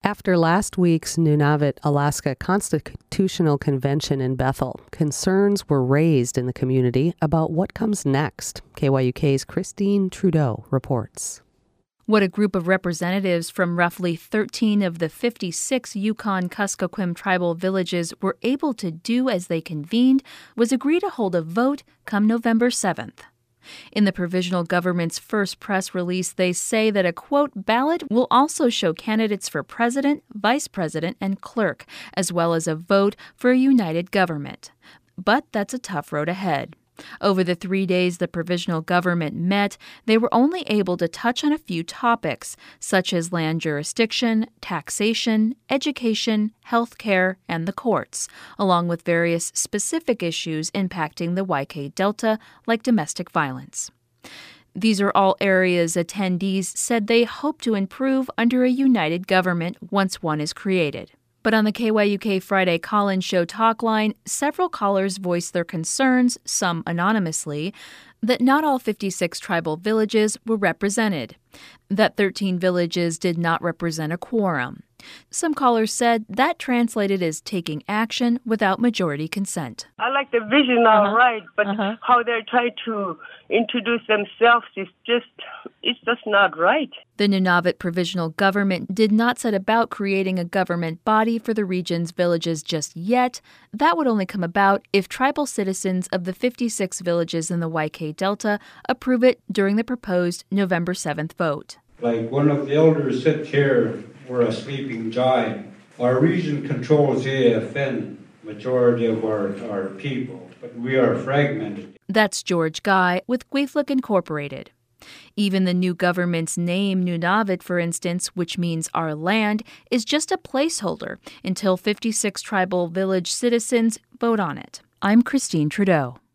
After last week's Nunavut, Alaska Constitutional Convention in Bethel, concerns were raised in the community about what comes next. KYUK's Christine Trudeau reports. What a group of representatives from roughly 13 of the 56 Yukon-Kuskokwim tribal villages were able to do as they convened was agree to hold a vote come November 7th. In the provisional government's first press release, they say that a, quote, ballot will also show candidates for president, vice president, and clerk, as well as a vote for a united government. But that's a tough road ahead. Over the 3 days the provisional government met, they were only able to touch on a few topics, such as land jurisdiction, taxation, education, health care, and the courts, along with various specific issues impacting the YK Delta, like domestic violence. These are all areas attendees said they hope to improve under a united government once one is created. But on the KYUK Friday call-in show talk line, several callers voiced their concerns, some anonymously, that not all 56 tribal villages were represented, that 13 villages did not represent a quorum. Some callers said that translated as taking action without majority consent. I like the vision, all right, but how they're trying to introduce themselves is just not right. The Nunavut Provisional Government did not set about creating a government body for the region's villages just yet. That would only come about if tribal citizens of the 56 villages in the YK Delta approve it during the proposed November 7th vote. Like one of the elders said here, we're a sleeping giant. Our region controls the AFN, majority of our people, but we are fragmented. That's George Guy with Gweeflik Incorporated. Even the new government's name, Nunavut, for instance, which means our land, is just a placeholder until 56 tribal village citizens vote on it. I'm Christine Trudeau.